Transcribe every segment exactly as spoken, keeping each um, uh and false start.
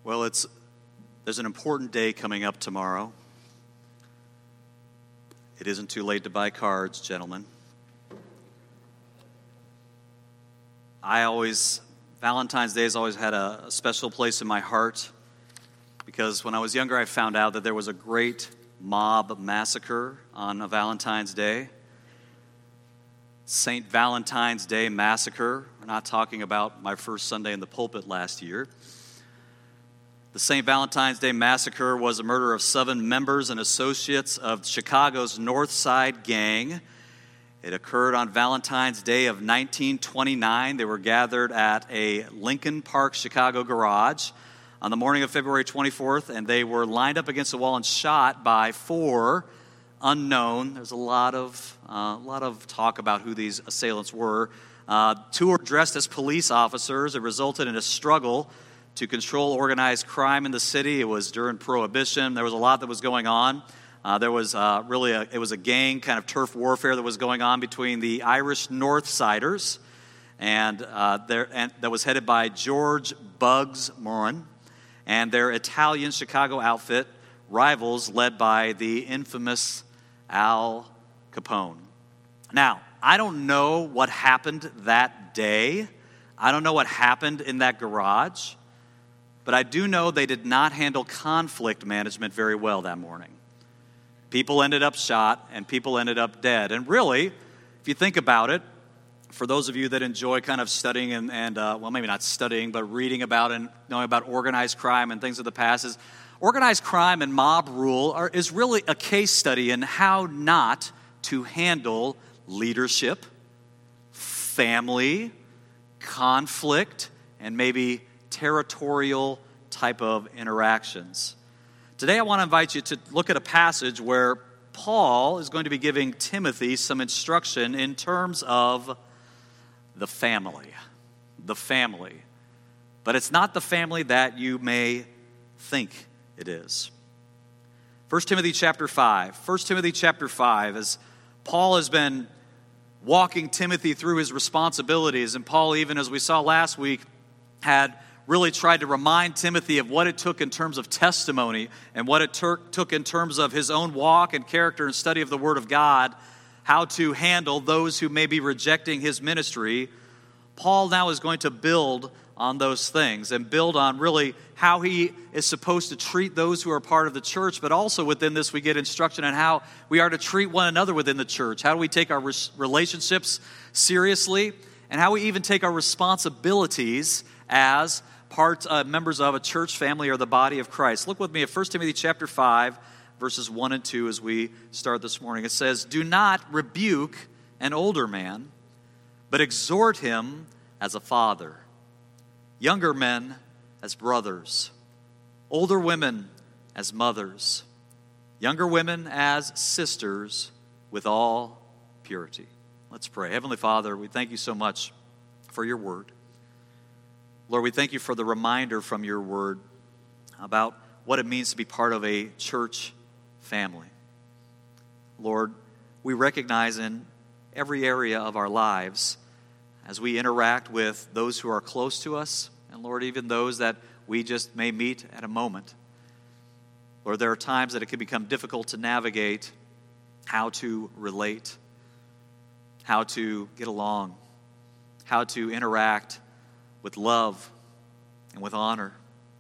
Well, it's there's an important day coming up tomorrow. It isn't too late to buy cards, gentlemen. I always, Valentine's Day has always had a, a special place in my heart because when I was younger, I found out that there was a great mob massacre on a Valentine's Day. Saint Valentine's Day Massacre. We're not talking about my first Sunday in the pulpit last year. The Saint Valentine's Day Massacre was a murder of seven members and associates of Chicago's North Side Gang. It occurred on Valentine's Day of nineteen twenty-nine. They were gathered at a Lincoln Park, Chicago garage on the morning of February twenty-fourth, and they were lined up against a wall and shot by four unknown. There's a lot of uh, a lot of talk about who these assailants were. Uh, two were dressed as police officers. It resulted in a struggle to control organized crime in the city. It was during Prohibition. There was a lot that was going on. Uh, there was uh, really a, it was a gang kind of turf warfare that was going on between the Irish North Siders and uh, there and that was headed by George Bugs Moran and their Italian Chicago outfit rivals led by the infamous Al Capone. Now, I don't know what happened that day. I don't know what happened in that garage. But I do know they did not handle conflict management very well that morning. People ended up shot and people ended up dead. And really, if you think about it, for those of you that enjoy kind of studying and, and uh, well, maybe not studying, but reading about and knowing about organized crime and things of the past, is organized crime and mob rule are, is really a case study in how not to handle leadership, family, conflict, and maybe territorial type of interactions. Today I want to invite you to look at a passage where Paul is going to be giving Timothy some instruction in terms of the family. The family. But it's not the family that you may think it is. First Timothy chapter five. First Timothy chapter five, as Paul has been walking Timothy through his responsibilities, and Paul, even as we saw last week, had really tried to remind Timothy of what it took in terms of testimony and what it ter- took in terms of his own walk and character and study of the Word of God, how to handle those who may be rejecting his ministry. Paul now is going to build on those things and build on really how he is supposed to treat those who are part of the church, but also within this we get instruction on how we are to treat one another within the church. How do we take our res- relationships seriously, and how we even take our responsibilities as part uh, members of a church family or the body of Christ. Look with me at First Timothy chapter five, verses one and two as we start this morning. It says, "Do not rebuke an older man, but exhort him as a father, younger men as brothers, older women as mothers, younger women as sisters, with all purity." Let's pray. Heavenly Father, we thank you so much for your word. Lord, we thank you for the reminder from your word about what it means to be part of a church family. Lord, we recognize in every area of our lives as we interact with those who are close to us, and Lord, even those that we just may meet at a moment. Lord, there are times that it can become difficult to navigate how to relate, how to get along, how to interact with love and with honor.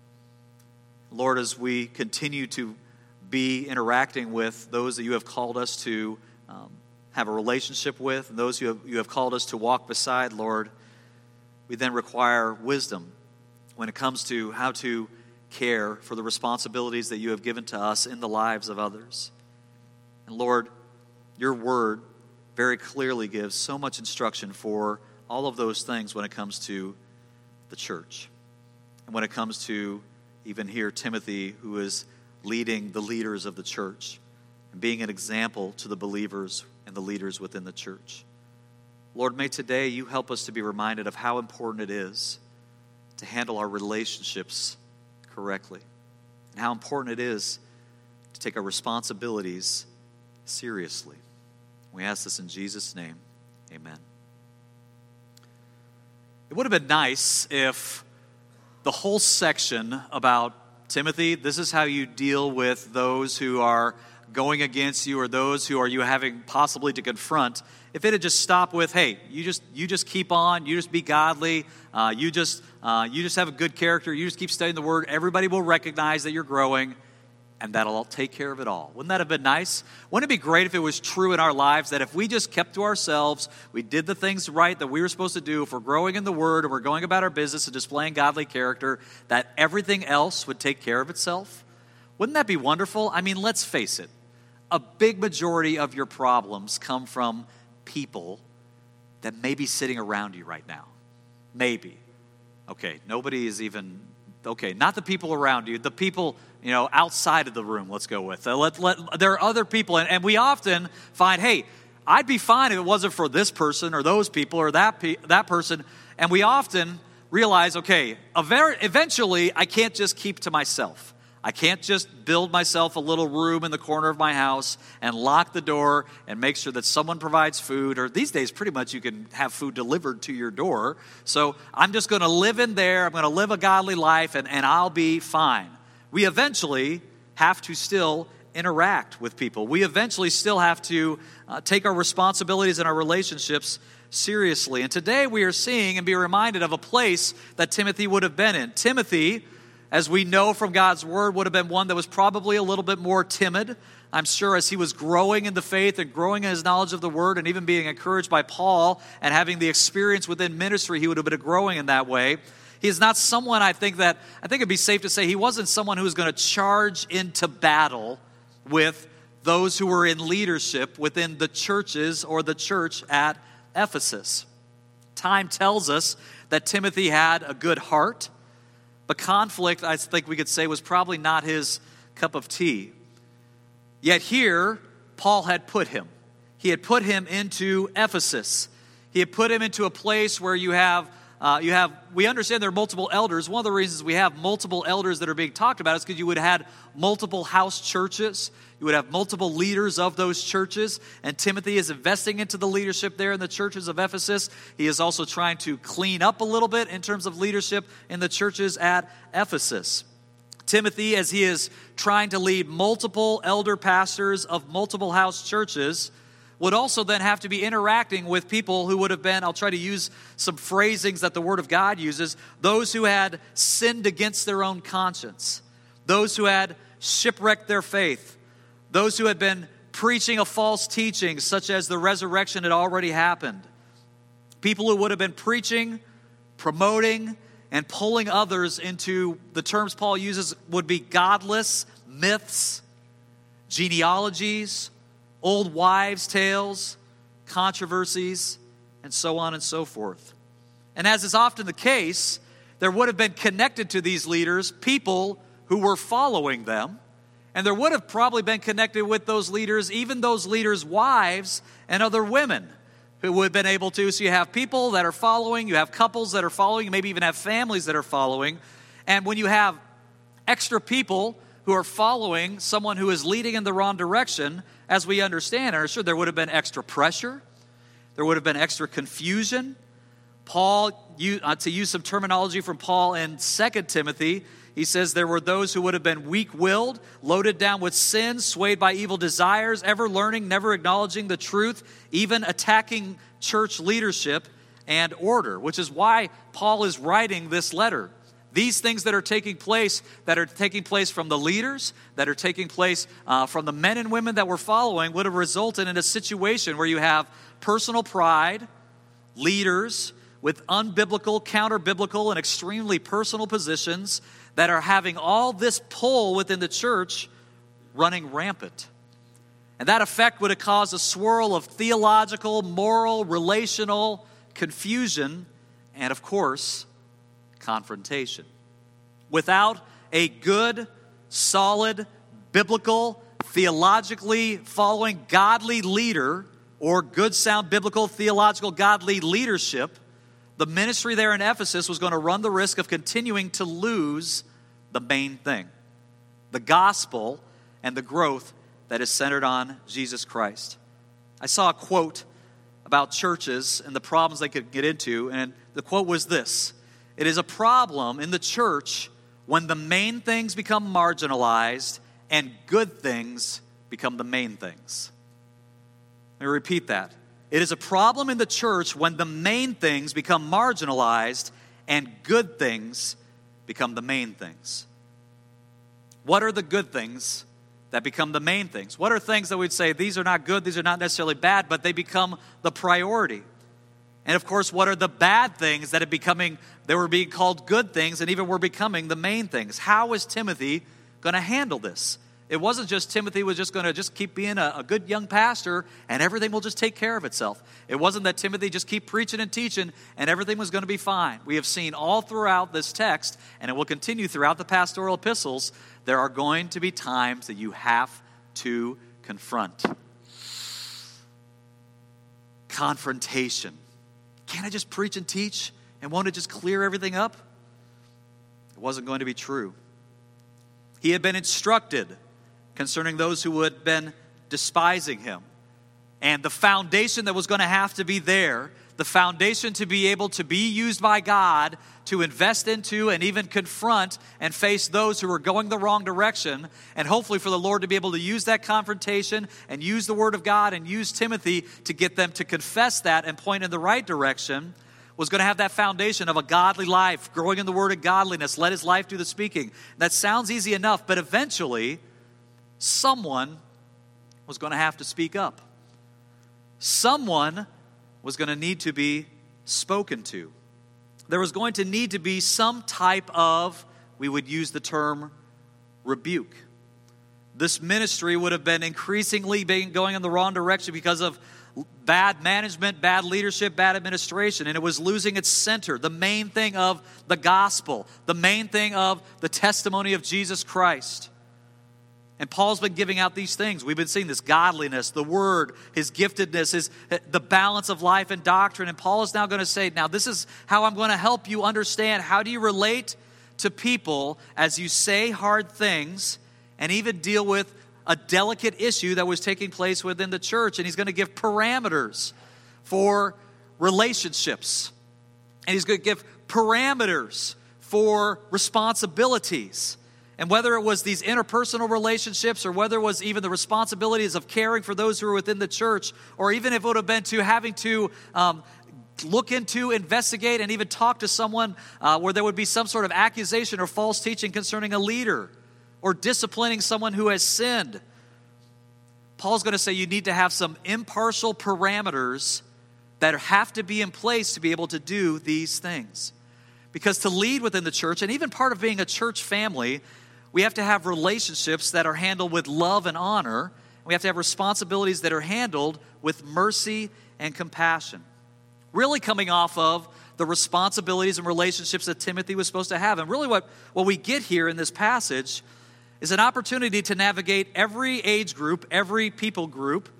Lord, as we continue to be interacting with those that you have called us to um, have a relationship with, and those you have, you have called us to walk beside, Lord, we then require wisdom when it comes to how to care for the responsibilities that you have given to us in the lives of others. And Lord, your word very clearly gives so much instruction for all of those things when it comes to the church. And when it comes to even here Timothy, who is leading the leaders of the church and being an example to the believers and the leaders within the church. Lord, may today you help us to be reminded of how important it is to handle our relationships correctly, and how important it is to take our responsibilities seriously. We ask this in Jesus' name. Amen. It would have been nice if the whole section about Timothy, this is how you deal with those who are going against you or those who are you having possibly to confront. If it had just stopped with, hey, you just you just keep on, you just be godly, uh, you just uh, you just have a good character, you just keep studying the Word, everybody will recognize that you're growing, and that'll take care of it all. Wouldn't that have been nice? Wouldn't it be great if it was true in our lives that if we just kept to ourselves, we did the things right that we were supposed to do, if we're growing in the Word and we're going about our business and displaying godly character, that everything else would take care of itself? Wouldn't that be wonderful? I mean, let's face it. A big majority of your problems come from people that may be sitting around you right now. Maybe. Okay, nobody is even, okay, not the people around you, the people, you know, outside of the room, let's go with. Uh, let, let, there are other people, and, and we often find, hey, I'd be fine if it wasn't for this person or those people or that pe- that person, and we often realize, okay, eventually I can't just keep to myself. I can't just build myself a little room in the corner of my house and lock the door and make sure that someone provides food. Or these days, pretty much you can have food delivered to your door. So I'm just going to live in there. I'm going to live a godly life and, and I'll be fine. We eventually have to still interact with people. We eventually still have to uh, take our responsibilities and our relationships seriously. And today we are seeing and be reminded of a place that Timothy would have been in. Timothy, as we know from God's word, would have been one that was probably a little bit more timid. I'm sure as he was growing in the faith and growing in his knowledge of the word and even being encouraged by Paul and having the experience within ministry, he would have been growing in that way. He is not someone, I think that, I think it'd be safe to say he wasn't someone who was going to charge into battle with those who were in leadership within the churches or the church at Ephesus. Time tells us that Timothy had a good heart. But conflict, I think we could say, was probably not his cup of tea. Yet here, Paul had put him. He had put him into Ephesus. He had put him into a place where you have, uh, you have. we understand there are multiple elders. One of the reasons we have multiple elders that are being talked about is because you would have had multiple house churches. You would have multiple leaders of those churches, and Timothy is investing into the leadership there in the churches of Ephesus. He is also trying to clean up a little bit in terms of leadership in the churches at Ephesus. Timothy, as he is trying to lead multiple elder pastors of multiple house churches, would also then have to be interacting with people who would have been, I'll try to use some phrasings that the Word of God uses, those who had sinned against their own conscience, those who had shipwrecked their faith, those who had been preaching a false teaching, such as the resurrection had already happened. People who would have been preaching, promoting, and pulling others into the terms Paul uses would be godless myths, genealogies, old wives' tales, controversies, and so on and so forth. And as is often the case, there would have been connected to these leaders people who were following them. And there would have probably been connected with those leaders, even those leaders' wives and other women who would have been able to. So you have people that are following, you have couples that are following, you maybe even have families that are following. And when you have extra people who are following someone who is leading in the wrong direction, as we understand, I'm sure there would have been extra pressure. There would have been extra confusion. Paul, you, uh, to use some terminology from Paul in Second Timothy, he says there were those who would have been weak-willed, loaded down with sin, swayed by evil desires, ever learning, never acknowledging the truth, even attacking church leadership and order, which is why Paul is writing this letter. These things that are taking place, that are taking place from the leaders, that are taking place uh, from the men and women that were following, would have resulted in a situation where you have personal pride, leaders with unbiblical, counter-biblical, and extremely personal positions that are having all this pull within the church running rampant. And that effect would have caused a swirl of theological, moral, relational confusion, and of course, confrontation. Without a good, solid, biblical, theologically following godly leader, or good, sound, biblical, theological, godly leadership, the ministry there in Ephesus was going to run the risk of continuing to lose the main thing, the gospel and the growth that is centered on Jesus Christ. I saw a quote about churches and the problems they could get into, and the quote was this: it is a problem in the church when the main things become marginalized and good things become the main things. Let me repeat that. It is a problem in the church when the main things become marginalized and good things become the main things. What are the good things that become the main things? What are things that we'd say, these are not good, these are not necessarily bad, but they become the priority? And of course, what are the bad things that are becoming, they were being called good things and even were becoming the main things? How is Timothy going to handle this? It wasn't just Timothy was just going to just keep being a, a good young pastor and everything will just take care of itself. It wasn't that Timothy just keep preaching and teaching and everything was going to be fine. We have seen all throughout this text, and it will continue throughout the pastoral epistles, there are going to be times that you have to confront. Confrontation. Can't I just preach and teach and won't it just clear everything up? It wasn't going to be true. He had been instructed concerning those who had been despising him. And the foundation that was going to have to be there, the foundation to be able to be used by God to invest into and even confront and face those who are going the wrong direction, and hopefully for the Lord to be able to use that confrontation and use the Word of God and use Timothy to get them to confess that and point in the right direction, was going to have that foundation of a godly life, growing in the Word of godliness, let his life do the speaking. That sounds easy enough, but eventually someone was going to have to speak up. Someone was going to need to be spoken to. There was going to need to be some type of, we would use the term, rebuke. This ministry would have been increasingly being going in the wrong direction because of bad management, bad leadership, bad administration, and it was losing its center, the main thing of the gospel, the main thing of the testimony of Jesus Christ. And Paul's been giving out these things. We've been seeing this godliness, the word, his giftedness, his, the balance of life and doctrine. And Paul is now going to say, now this is how I'm going to help you understand. How do you relate to people as you say hard things and even deal with a delicate issue that was taking place within the church? And he's going to give parameters for relationships. And he's going to give parameters for responsibilities. And whether it was these interpersonal relationships or whether it was even the responsibilities of caring for those who are within the church, or even if it would have been to having to um, look into, investigate, and even talk to someone uh, where there would be some sort of accusation or false teaching concerning a leader, or disciplining someone who has sinned. Paul's going to say you need to have some impartial parameters that have to be in place to be able to do these things. Because to lead within the church, and even part of being a church family, we have to have relationships that are handled with love and honor. We have to have responsibilities that are handled with mercy and compassion. Really coming off of the responsibilities and relationships that Timothy was supposed to have. And really what, what we get here in this passage is an opportunity to navigate every age group, every people group,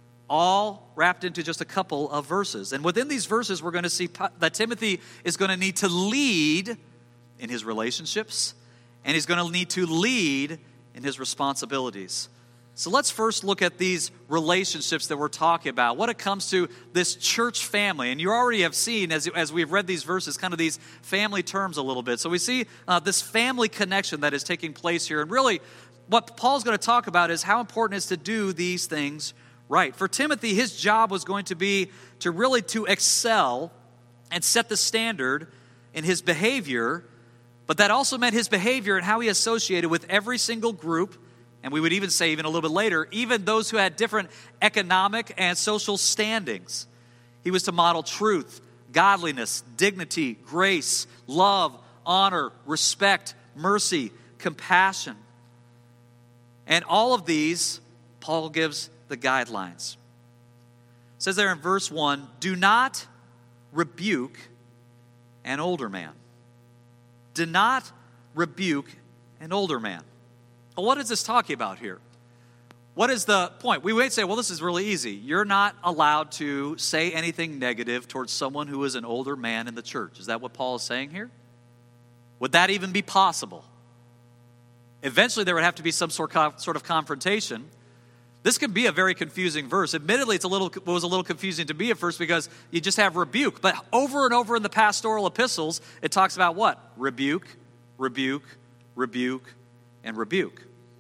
all wrapped into just a couple of verses. And within these verses, we're going to see that Timothy is going to need to lead in his relationships, and he's going to need to lead in his responsibilities. So let's first look at these relationships that we're talking about. What it comes to this church family. And you already have seen, as, as we've read these verses, kind of these family terms a little bit. So we see uh, this family connection that is taking place here. And really, what Paul's going to talk about is how important it is to do these things right. For Timothy, his job was going to be to really to excel and set the standard in his behavior. But that also meant his behavior and how he associated with every single group. And we would even say, even a little bit later, even those who had different economic and social standings. He was to model truth, godliness, dignity, grace, love, honor, respect, mercy, compassion. And all of these, Paul gives the guidelines. It says there in verse one, do not rebuke an older man. Do not rebuke an older man. Well, what is this talking about here? What is the point? We might say, well, this is really easy. You're not allowed to say anything negative towards someone who is an older man in the church. Is that what Paul is saying here? Would that even be possible? Eventually, there would have to be some sort of confrontation. This can be a very confusing verse. Admittedly, it's a little it was a little confusing to me at first because you just have rebuke. But over and over in the pastoral epistles, it talks about what? Rebuke, rebuke, rebuke, and rebuke.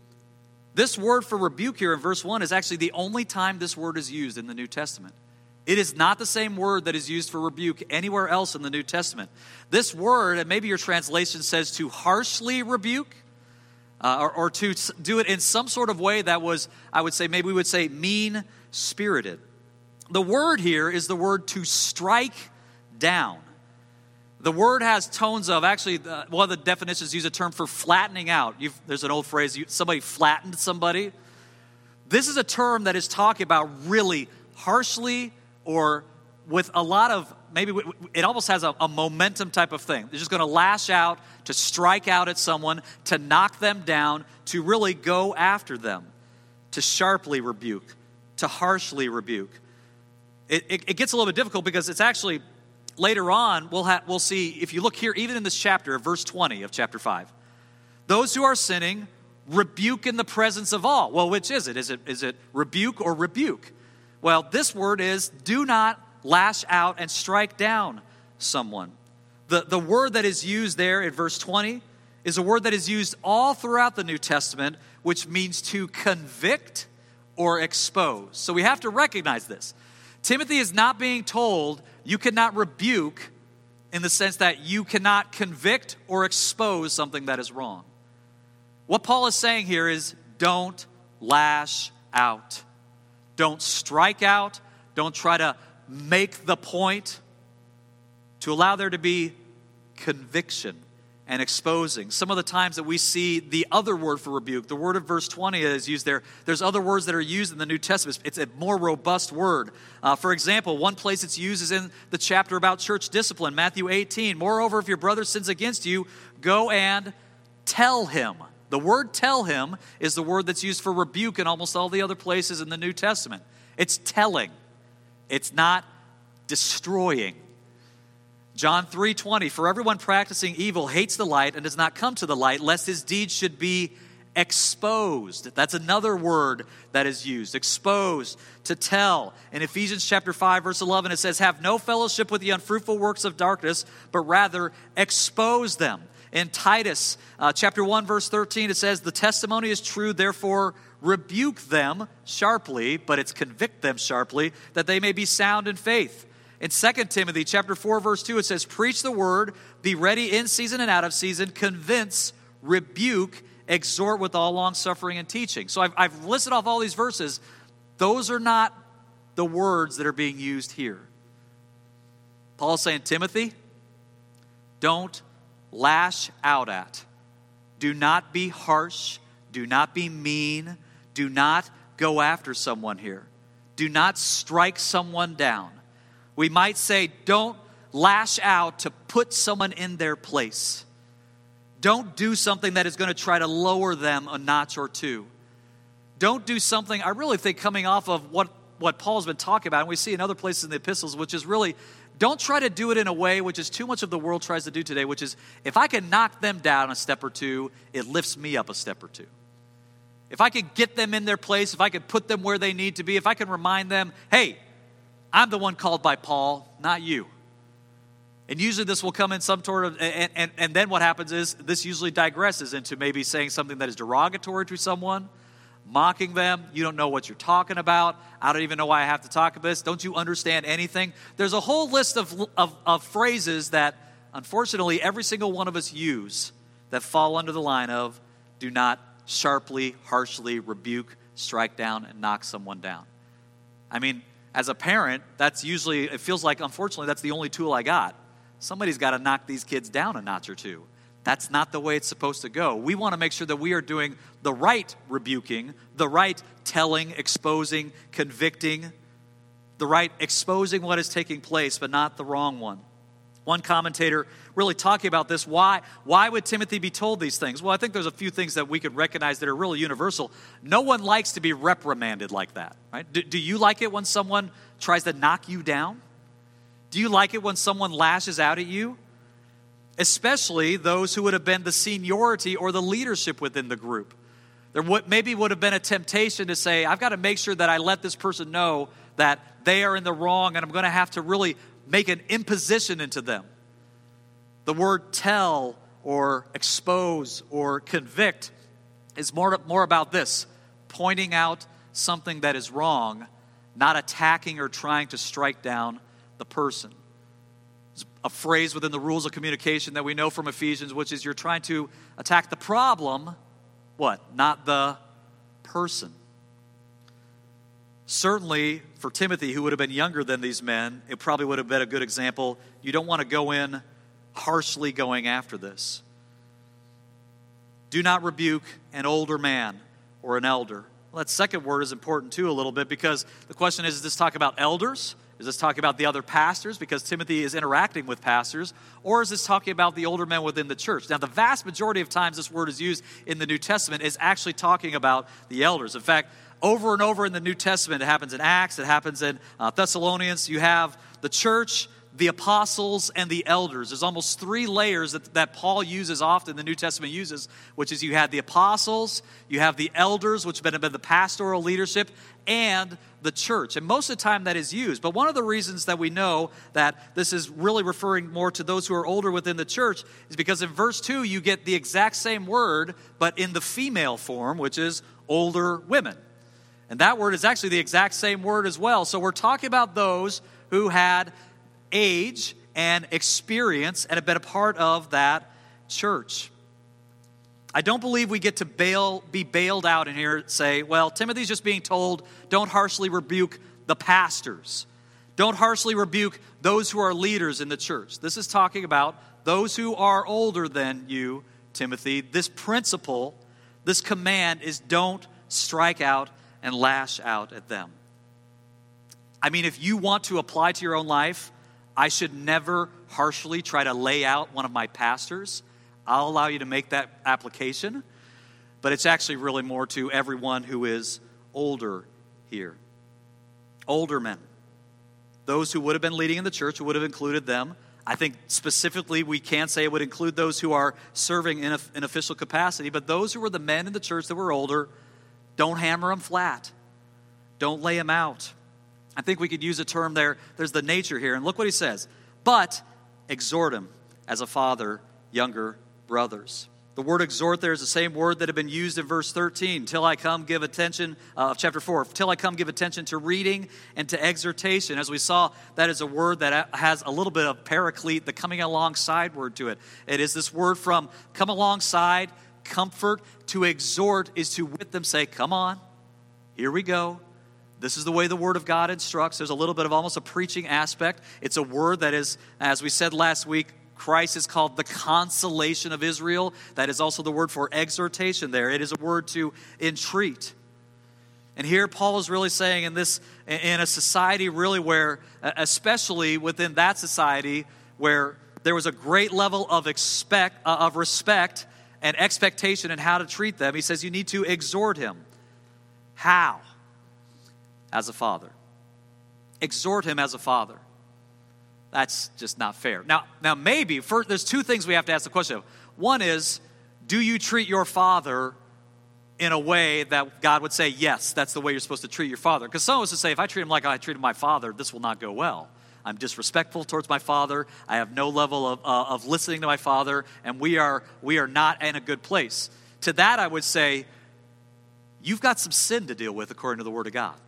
This word for rebuke here in verse one is actually the only time this word is used in the New Testament. It is not the same word that is used for rebuke anywhere else in the New Testament. This word, and maybe your translation says to harshly rebuke, uh, or, or to do it in some sort of way that was, I would say, maybe we would say mean-spirited. The word here is the word to strike down. The word has tones of, actually, uh, one of the definitions use a term for flattening out. You've, there's an old phrase, you, somebody flattened somebody. This is a term that is talking about really harshly or with a lot of, maybe it almost has a, a momentum type of thing. They're just going to lash out, to strike out at someone, to knock them down, to really go after them, to sharply rebuke, to harshly rebuke. It, it, it gets a little bit difficult because it's actually, later on, we'll, ha- we'll see, if you look here, even in this chapter, verse twenty of chapter five, those who are sinning rebuke in the presence of all. Well, which is it? Is it, is it rebuke or rebuke? Well, this word is do not lash out and strike down someone. The, the word that is used there in verse twenty is a word that is used all throughout the New Testament, which means to convict or expose. So we have to recognize this. Timothy is not being told you cannot rebuke in the sense that you cannot convict or expose something that is wrong. What Paul is saying here is don't lash out. Don't strike out. Don't try to make the point. To allow there to be conviction and exposing. Some of the times that we see the other word for rebuke, the word of verse twenty is used there. There's other words that are used in the New Testament. It's a more robust word. Uh, for example, one place it's used is in the chapter about church discipline, Matthew eighteen. Moreover, if your brother sins against you, go and tell him. The word tell him is the word that's used for rebuke in almost all the other places in the New Testament. It's telling. It's not destroying. John three twenty, for everyone practicing evil hates the light and does not come to the light, lest his deeds should be exposed. That's another word that is used. Exposed, to tell. In Ephesians chapter five, verse eleven, it says, have no fellowship with the unfruitful works of darkness, but rather expose them. In Titus uh, chapter one, verse thirteen, it says, the testimony is true, therefore rebuke them sharply, but it's convict them sharply, that they may be sound in faith. In Second Timothy chapter four, verse two, it says, preach the word, be ready in season and out of season, convince, rebuke, exhort with all long-suffering and teaching. So I've, I've listed off all these verses. Those are not the words that are being used here. Paul's saying, Timothy, don't lash out at. Do not be harsh. Do not be mean. Do not go after someone here. Do not strike someone down. We might say, don't lash out to put someone in their place. Don't do something that is going to try to lower them a notch or two. Don't do something, I really think coming off of what, what Paul's been talking about, and we see in other places in the epistles, which is really, don't try to do it in a way which is too much of the world tries to do today, which is, if I can knock them down a step or two, it lifts me up a step or two. If I could get them in their place, if I could put them where they need to be, if I can remind them, hey, I'm the one called by Paul, not you. And usually this will come in some sort of, and, and, and then what happens is this usually digresses into maybe saying something that is derogatory to someone, mocking them. You don't know what you're talking about. I don't even know why I have to talk about this. Don't you understand anything? There's a whole list of, of, of phrases that, unfortunately, every single one of us use that fall under the line of do not sharply, harshly rebuke, strike down, and knock someone down. I mean, as a parent, that's usually, it feels like, unfortunately, that's the only tool I got. Somebody's got to knock these kids down a notch or two. That's not the way it's supposed to go. We want to make sure that we are doing the right rebuking, the right telling, exposing, convicting, the right exposing what is taking place, but not the wrong one. One commentator really talking about this, why, why would Timothy be told these things? Well, I think there's a few things that we could recognize that are really universal. No one likes to be reprimanded like that, right? Do, do you like it when someone tries to knock you down? Do you like it when someone lashes out at you? Especially those who would have been the seniority or the leadership within the group. There would, maybe would have been a temptation to say, I've got to make sure that I let this person know that they are in the wrong, and I'm going to have to really make an imposition into them. The word tell or expose or convict is more, more about this, pointing out something that is wrong, not attacking or trying to strike down the person. There's a phrase within the rules of communication that we know from Ephesians, which is you're trying to attack the problem, what? Not the person. Certainly, for Timothy, who would have been younger than these men, it probably would have been a good example. You don't want to go in harshly going after this. Do not rebuke an older man or an elder. Well, that second word is important too a little bit, because the question is, is this talking about elders? Is this talking about the other pastors, because Timothy is interacting with pastors? Or is this talking about the older men within the church? Now, the vast majority of times this word is used in the New Testament is actually talking about the elders. In fact, over and over in the New Testament, it happens in Acts, it happens in uh, Thessalonians. You have the church, the apostles, and the elders. There's almost three layers that, that Paul uses often, the New Testament uses, which is you have the apostles, you have the elders, which have been the pastoral leadership, and the church. And most of the time that is used. But one of the reasons that we know that this is really referring more to those who are older within the church is because in verse two, you get the exact same word, but in the female form, which is older women. And that word is actually the exact same word as well. So we're talking about those who had age and experience and have been a part of that church. I don't believe we get to bail, be bailed out in here and say, well, Timothy's just being told, don't harshly rebuke the pastors. Don't harshly rebuke those who are leaders in the church. This is talking about those who are older than you, Timothy. This principle, this command is don't strike out and lash out at them. I mean, if you want to apply to your own life, I should never harshly try to lay out one of my pastors. I'll allow you to make that application, but it's actually really more to everyone who is older here. Older men. Those who would have been leading in the church, would have included them. I think specifically we can say it would include those who are serving in an official capacity, but those who were the men in the church that were older, don't hammer them flat. Don't lay them out. I think we could use a term there. There's the nature here. And look what he says. But exhort him as a father, younger brothers. The word exhort there is the same word that had been used in verse thirteen. Till I come give attention, uh, of chapter four. Till I come give attention to reading and to exhortation. As we saw, that is a word that has a little bit of paraclete, the coming alongside word to it. It is this word from come alongside, comfort. To exhort is to with them say, come on, here we go. This is the way the Word of God instructs. There's a little bit of almost a preaching aspect. It's a word that is, as we said last week, Christ is called the consolation of Israel. That is also the word for exhortation there. It is a word to entreat. And here Paul is really saying in this, in a society really where, especially within that society, where there was a great level of expect, uh, of respect and expectation in how to treat them, he says you need to exhort him. How? As a father. Exhort him as a father. That's just not fair. Now, now maybe, first, there's two things we have to ask the question of. One is, do you treat your father in a way that God would say, yes, that's the way you're supposed to treat your father? Because some of us would say, if I treat him like I treated my father, this will not go well. I'm disrespectful towards my father. I have no level of, uh, of listening to my father, and we are, we are not in a good place. To that, I would say, you've got some sin to deal with according to the Word of God.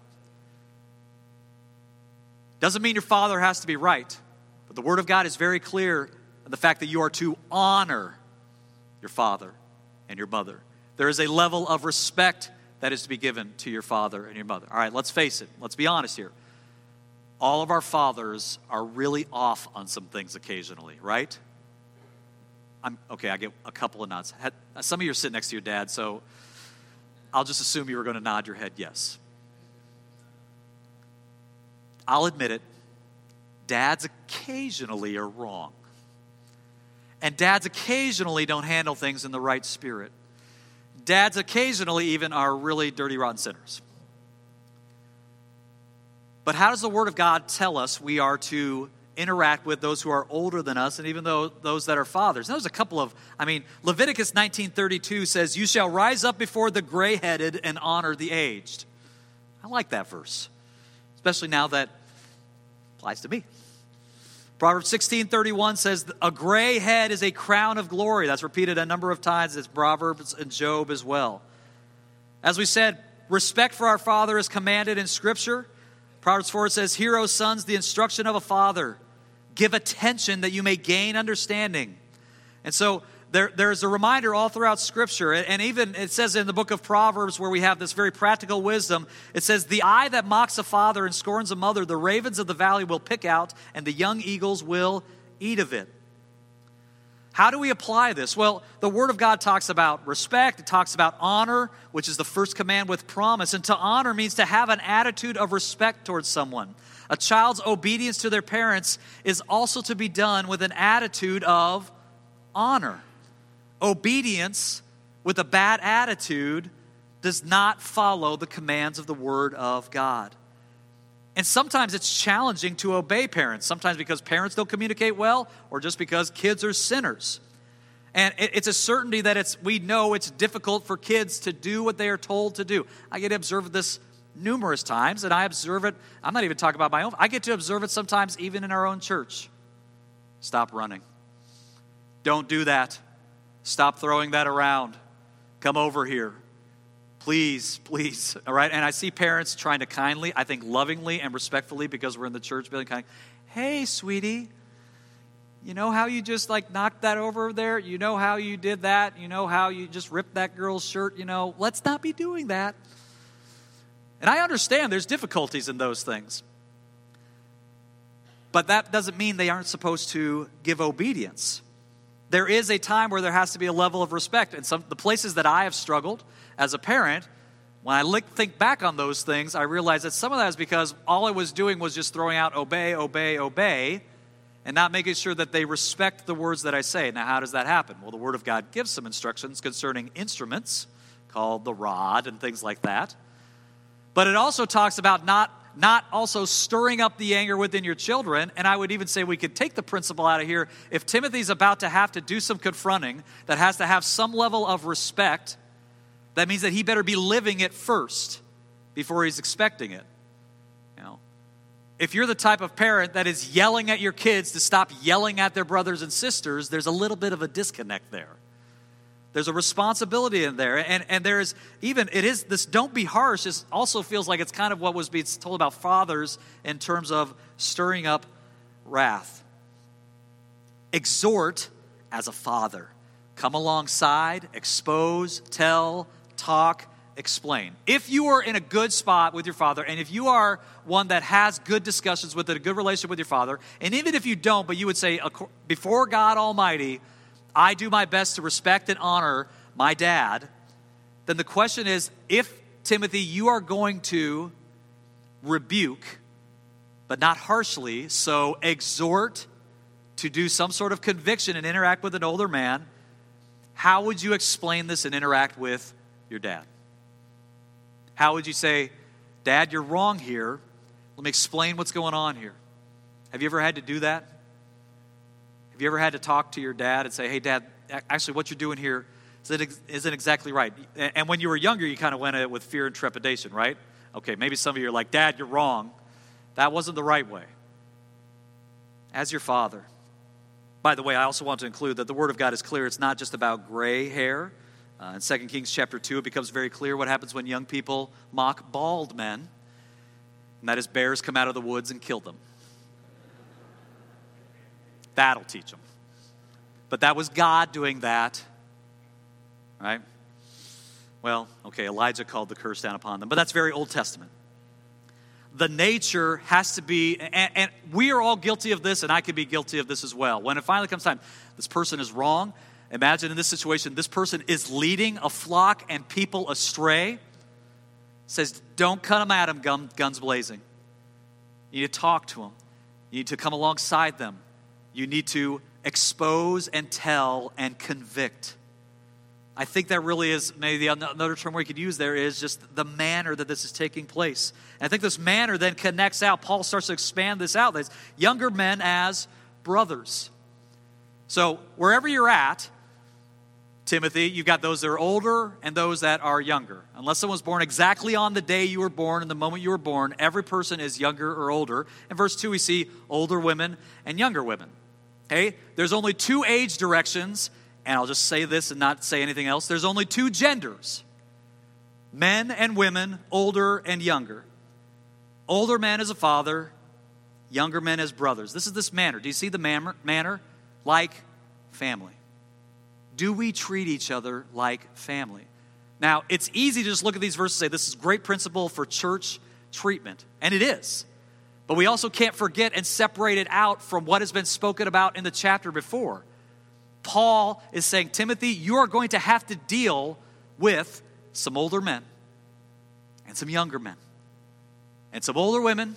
Doesn't mean your father has to be right, but the Word of God is very clear on the fact that you are to honor your father and your mother. There is a level of respect that is to be given to your father and your mother. All right, let's face it. Let's be honest here. All of our fathers are really off on some things occasionally, right? I'm okay, I get a couple of nods. Some of you are sitting next to your dad, so I'll just assume you were going to nod your head yes. I'll admit it, dads occasionally are wrong. And dads occasionally don't handle things in the right spirit. Dads occasionally even are really dirty, rotten sinners. But how does the Word of God tell us we are to interact with those who are older than us and even though those that are fathers. And there's a couple of, I mean, Leviticus nineteen thirty-two says, you shall rise up before the gray-headed and honor the aged. I like that verse, especially now that applies to me. Proverbs sixteen thirty-one says, a gray head is a crown of glory. That's repeated a number of times. It's Proverbs and Job as well. As we said, respect for our father is commanded in Scripture. Proverbs four says, hear, O sons, the instruction of a father. Give attention that you may gain understanding. And so there, there's a reminder all throughout Scripture. And even it says in the book of Proverbs where we have this very practical wisdom, it says, the eye that mocks a father and scorns a mother, the ravens of the valley will pick out, and the young eagles will eat of it. How do we apply this? Well, the Word of God talks about respect. It talks about honor, which is the first command with promise. And to honor means to have an attitude of respect towards someone. A child's obedience to their parents is also to be done with an attitude of honor. Obedience with a bad attitude does not follow the commands of the Word of God. And sometimes it's challenging to obey parents, sometimes because parents don't communicate well or just because kids are sinners. And it's a certainty that it's we know it's difficult for kids to do what they are told to do. I get to observe this numerous times, and I observe it. I'm not even talking about my own. I get to observe it sometimes even in our own church. Stop running. Don't do that. Stop throwing that around. Come over here. Please, please, all right? And I see parents trying to kindly, I think lovingly and respectfully, because we're in the church building, kind of, hey, sweetie, you know how you just like knocked that over there? You know how you did that? You know how you just ripped that girl's shirt? You know, let's not be doing that. And I understand there's difficulties in those things. But that doesn't mean they aren't supposed to give obedience. There is a time where there has to be a level of respect. And some the places that I have struggled as a parent, when I look, think back on those things, I realize that some of that is because all I was doing was just throwing out obey, obey, obey, and not making sure that they respect the words that I say. Now, how does that happen? Well, the Word of God gives some instructions concerning instruments called the rod and things like that. But it also talks about not, not also stirring up the anger within your children. And I would even say we could take the principle out of here. If Timothy's about to have to do some confronting that has to have some level of respect, that means that he better be living it first before he's expecting it. You know, if you're the type of parent that is yelling at your kids to stop yelling at their brothers and sisters, there's a little bit of a disconnect there. There's a responsibility in there. And, and there's even, it is, this don't be harsh is also feels like it's kind of what was being told about fathers in terms of stirring up wrath. Exhort as a father. Come alongside, expose, tell, talk, explain. If you are in a good spot with your father, and if you are one that has good discussions with it, a good relationship with your father, and even if you don't, but you would say, before God Almighty, I do my best to respect and honor my dad, then the question is, if, Timothy, you are going to rebuke, but not harshly, so exhort to do some sort of conviction and interact with an older man, how would you explain this and interact with your dad? How would you say, Dad, you're wrong here. Let me explain what's going on here. Have you ever had to do that? Have you ever had to talk to your dad and say, hey, Dad, actually what you're doing here isn't exactly right? And when you were younger, you kind of went at it with fear and trepidation, right? Okay, maybe some of you are like, Dad, you're wrong. That wasn't the right way. As your father. By the way, I also want to include that the Word of God is clear. It's not just about gray hair. Uh, in Second Kings chapter two, it becomes very clear what happens when young people mock bald men. And that is bears come out of the woods and kill them. That'll teach them. But that was God doing that, right? Well, okay, Elijah called the curse down upon them, but that's very Old Testament. The nature has to be, and, and we are all guilty of this, and I could be guilty of this as well. When it finally comes time, this person is wrong. Imagine in this situation, this person is leading a flock and people astray. Says, don't cut them at them, gun, guns blazing. You need to talk to them. You need to come alongside them. You need to expose and tell and convict. I think that really is, maybe the another term we could use there is just the manner that this is taking place. And I think this manner then connects out. Paul starts to expand this out. There's younger men as brothers. So wherever you're at, Timothy, you've got those that are older and those that are younger. Unless someone was born exactly on the day you were born and the moment you were born, every person is younger or older. In verse two, we see older women and younger women. Okay? There's only two age directions, and I'll just say this and not say anything else. There's only two genders, men and women, older and younger. Older men as a father, younger men as brothers. This is this manner. Do you see the manner? manner? Like family. Do we treat each other like family? Now, it's easy to just look at these verses and say, this is a great principle for church treatment. And it is. But we also can't forget and separate it out from what has been spoken about in the chapter before. Paul is saying, Timothy, you are going to have to deal with some older men and some younger men and some older women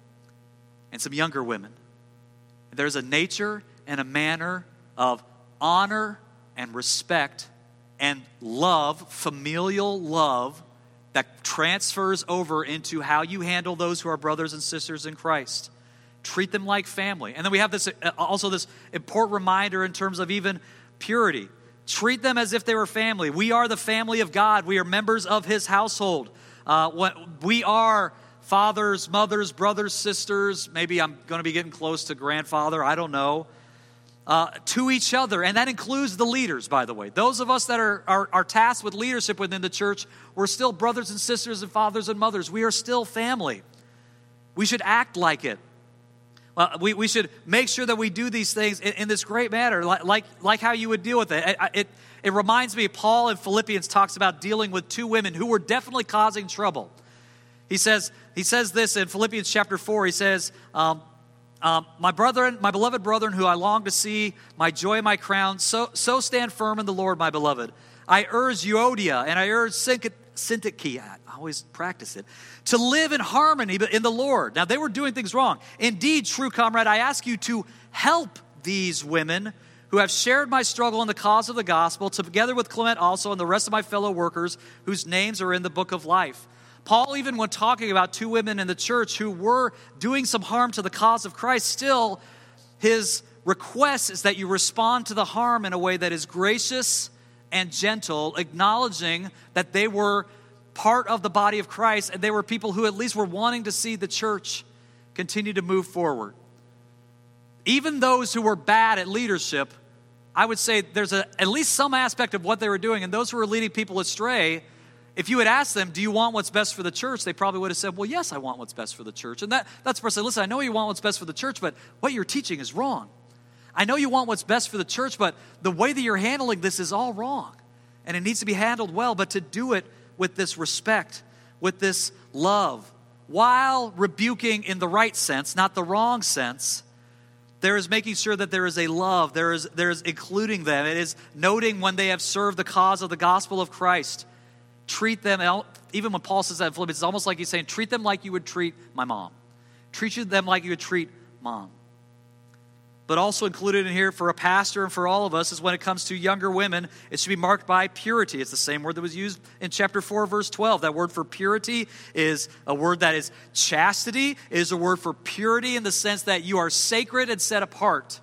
and some younger women. There's a nature and a manner of honor and respect and love, familial love, that transfers over into how you handle those who are brothers and sisters in Christ. Treat them like family. And then we have this also this important reminder in terms of even purity. Treat them as if they were family. We are the family of God. We are members of His household. Uh, what, we are fathers, mothers, brothers, sisters. Maybe I'm going to be getting close to grandfather. I don't know. Uh, to each other, and that includes the leaders, by the way. Those of us that are, are, are tasked with leadership within the church, we're still brothers and sisters and fathers and mothers. We are still family. We should act like it. Well, we, we should make sure that we do these things in, in this great manner, like, like, like how you would deal with it. It, it. it reminds me, Paul in Philippians talks about dealing with two women who were definitely causing trouble. He says, he says this in Philippians chapter four, he says, um, Um, my brethren, my beloved brethren, who I long to see, my joy and my crown, so so stand firm in the Lord, my beloved. I urge Euodia and I urge Syntyche, I always practice it, to live in harmony in the Lord. Now, they were doing things wrong. Indeed, true comrade, I ask you to help these women who have shared my struggle in the cause of the gospel, together with Clement also and the rest of my fellow workers whose names are in the book of life. Paul, even when talking about two women in the church who were doing some harm to the cause of Christ, still his request is that you respond to the harm in a way that is gracious and gentle, acknowledging that they were part of the body of Christ and they were people who at least were wanting to see the church continue to move forward. Even those who were bad at leadership, I would say there's a, at least some aspect of what they were doing, and those who were leading people astray, if you had asked them, do you want what's best for the church? They probably would have said, well, yes, I want what's best for the church. And that, that's where I say, listen, I know you want what's best for the church, but what you're teaching is wrong. I know you want what's best for the church, but the way that you're handling this is all wrong. And it needs to be handled well, but to do it with this respect, with this love, while rebuking in the right sense, not the wrong sense, there is making sure that there is a love, there is, there is including them. It is noting when they have served the cause of the gospel of Christ. Treat them, even when Paul says that in Philippians, it's almost like he's saying, treat them like you would treat my mom. Treat them like you would treat mom. But also included in here for a pastor and for all of us is when it comes to younger women, it should be marked by purity. It's the same word that was used in chapter four, verse twelve. That word for purity is a word that is chastity. It is a word for purity in the sense that you are sacred and set apart.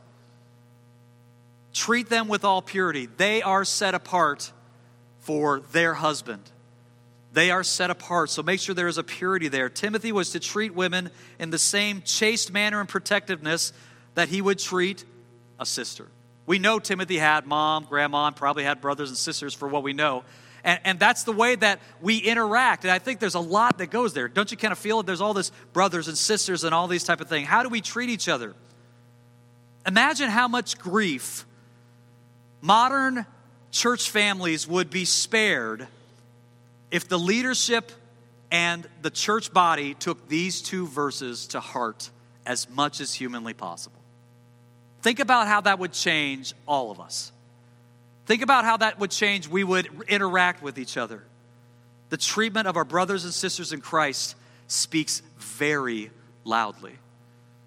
Treat them with all purity. They are set apart for their husband. They are set apart, so make sure there is a purity there. Timothy was to treat women in the same chaste manner and protectiveness that he would treat a sister. We know Timothy had mom, grandma, and probably had brothers and sisters for what we know. And, and that's the way that we interact. And I think there's a lot that goes there. Don't you kind of feel it? There's all this brothers and sisters and all these type of things. How do we treat each other? Imagine how much grief modern church families would be spared if the leadership and the church body took these two verses to heart as much as humanly possible. Think about how that would change all of us. Think about how that would change, we would interact with each other. The treatment of our brothers and sisters in Christ speaks very loudly.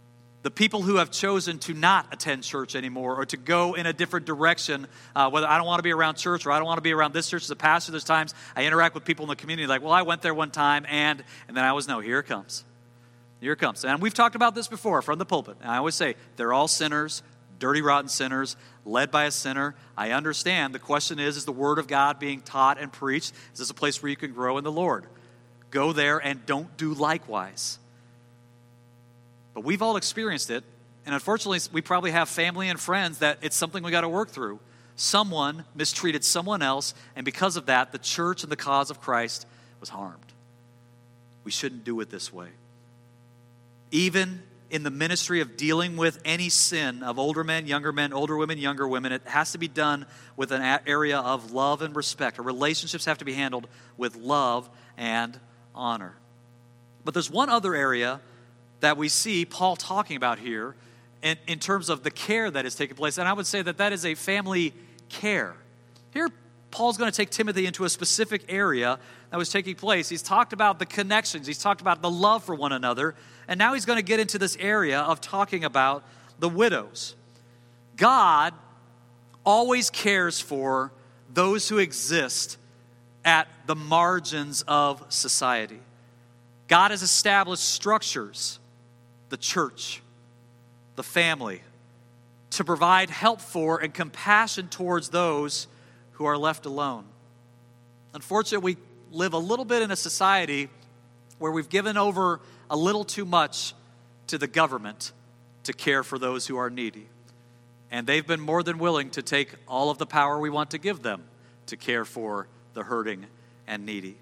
the people who have chosen to not attend church anymore or to go in a different direction, uh, whether I don't want to be around church or I don't want to be around this church as a pastor. There's times I interact with people in the community like, well, I went there one time and, and then I always know, here it comes. Here it comes. And we've talked about this before from the pulpit. And I always say, they're all sinners, dirty, rotten sinners, led by a sinner. I understand. The question is, is the Word of God being taught and preached? Is this a place where you can grow in the Lord? Go there and don't do likewise. But we've all experienced it, and unfortunately, we probably have family and friends that it's something we got to work through. Someone mistreated someone else, and because of that, the church and the cause of Christ was harmed. We shouldn't do it this way. Even in the ministry of dealing with any sin of older men, younger men, older women, younger women, it has to be done with an area of love and respect. Our relationships have to be handled with love and honor. But there's one other area that we see Paul talking about here in, in terms of the care that is taking place. And I would say that that is a family care. Here, Paul's going to take Timothy into a specific area that was taking place. He's talked about the connections. He's talked about the love for one another. And now he's going to get into this area of talking about the widows. God always cares for those who exist at the margins of society. God has established structures, the church, the family, to provide help for and compassion towards those who are left alone. Unfortunately, we live a little bit in a society where we've given over a little too much to the government to care for those who are needy. And they've been more than willing to take all of the power we want to give them to care for the hurting and needy.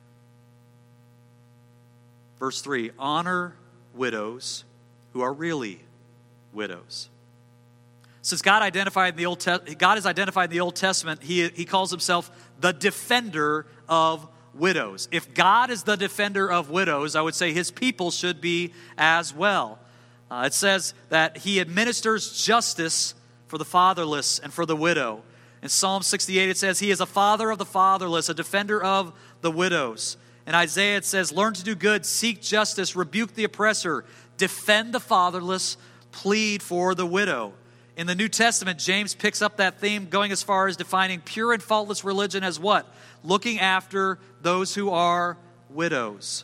Verse three, honor widows who are really widows. Since God identified in the Old Te- God is identified in the Old Testament, he, he calls himself the defender of widows. If God is the defender of widows, I would say his people should be as well. Uh, it says that he administers justice for the fatherless and for the widow. In Psalm sixty-eight, it says he is a father of the fatherless, a defender of the widows. In Isaiah, it says, learn to do good, seek justice, rebuke the oppressor, defend the fatherless, plead for the widow. In the New Testament, James picks up that theme, going as far as defining pure and faultless religion as what? Looking after those who are widows.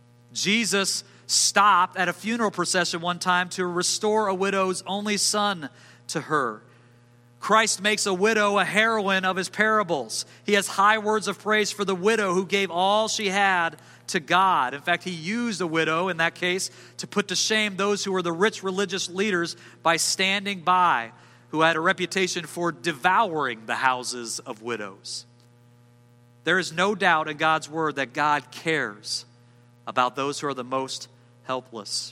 Jesus stopped at a funeral procession one time to restore a widow's only son to her. Christ makes a widow a heroine of his parables. He has high words of praise for the widow who gave all she had to God. In fact, he used a widow in that case to put to shame those who were the rich religious leaders by standing by, who had a reputation for devouring the houses of widows. There is no doubt in God's word that God cares about those who are the most helpless.